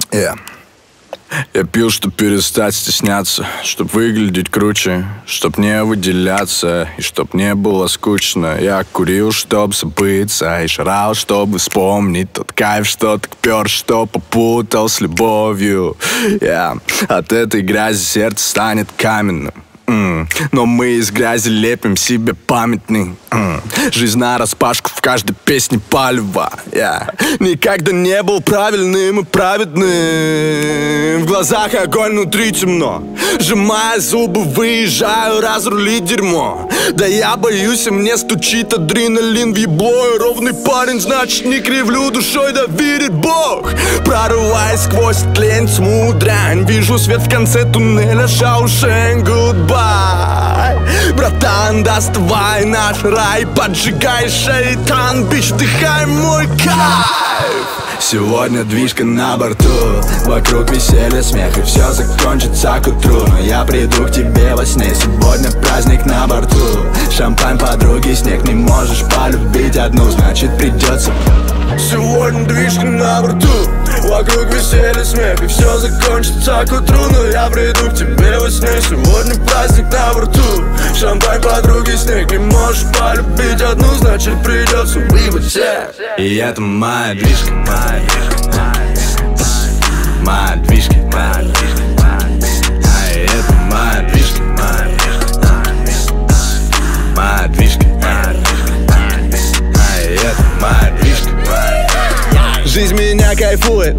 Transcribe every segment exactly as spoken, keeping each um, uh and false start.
Yeah. Я пил, чтоб перестать стесняться, чтоб выглядеть круче, чтоб не выделяться и чтоб не было скучно. Я курил, чтоб забыться, и жрал, чтобы вспомнить тот кайф, что так пёр, что попутал с любовью. Yeah. От этой грязи сердце станет каменным. Mm. Но мы из грязи лепим себе памятный mm. Жизнь нараспашку, в каждой песне палево. yeah. Никогда не был правильным и праведным. В глазах огонь, внутри темно. Сжимая зубы, выезжаю разрулить дерьмо. Да я боюсь, и мне стучит адреналин в ебло. И ровный парень, значит не кривлю душой, да верит Бог. Прорываясь сквозь тлень, тьму, дрянь, вижу свет в конце туннеля, Шаушен, goodbye. Братан, доставай наш рай, поджигай шейтан, бич, вдыхай мой кайф. Сегодня движка на борту, вокруг веселье, смех, и все закончится к утру. Но я приду к тебе во сне, сегодня праздник на борту. Шампань, подруги, снег, не можешь полюбить одну, значит придется. Сегодня движка на борту, вокруг веселье, смех, и все закончится к утру. Но я приду к тебе во сне, сегодня праздник на борту. Шампань, подруги, снег, не можешь полюбить одну, значит придется выбрать всех. И это моя движка, моя движка, моя движка, моя движка. А это моя движка, моя движка, моя движка, моя движка. А это моя движка. Жизнь меня кайфует,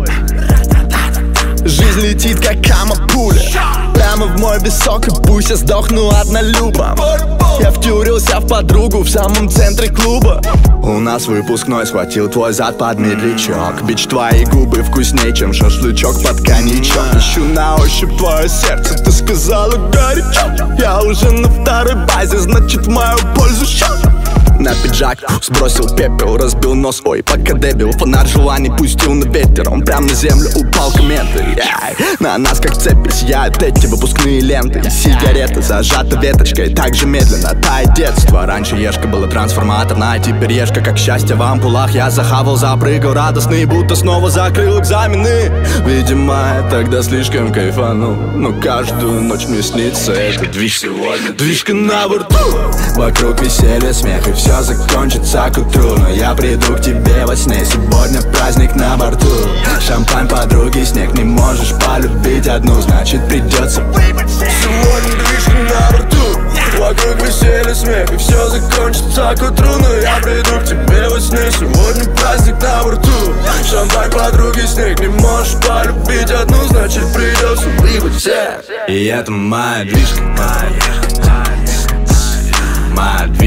жизнь летит как кама-пуля прямо в мой висок, и пусть я сдохну однолюбом. Я втюрился в подругу в самом центре клуба. У нас выпускной, схватил твой зад под медлячок. Бич, твои губы вкуснее, чем шашлычок под коньячок. Ищу на ощупь твое сердце, ты сказала горячо. Я уже на второй базе, значит в мою пользу счет. На пиджак сбросил пепел, разбил нос, ой, пока дебил. Фонарь желаний пустил на ветер, он прям на землю упал комменты. yeah. На нас как цепи сияют эти выпускные ленты. Сигарета зажата веточкой, так же медленно тает детство. Раньше ешка была трансформаторная, теперь ешка как счастье в ампулах. Я захавал, запрыгал радостный, будто снова закрыл экзамены. Видимо, я тогда слишком кайфанул, но каждую ночь мне снится эта движка. Движка на борту, вокруг веселье, смех, и все закончится к утру. Но я приду к тебе во сне, сегодня праздник на борту. Шампань, подруги, снег, не можешь полюбить одну, значит придется выпить. Сегодня движка на борту, вокруг веселье, смех, и все закончится к утру. Но я приду к тебе во сне, сегодня праздник на борту. Шампань, подруги, снег, не можешь полюбить одну, значит придется выпить всех. И это моя движка, моя движка, моя движка.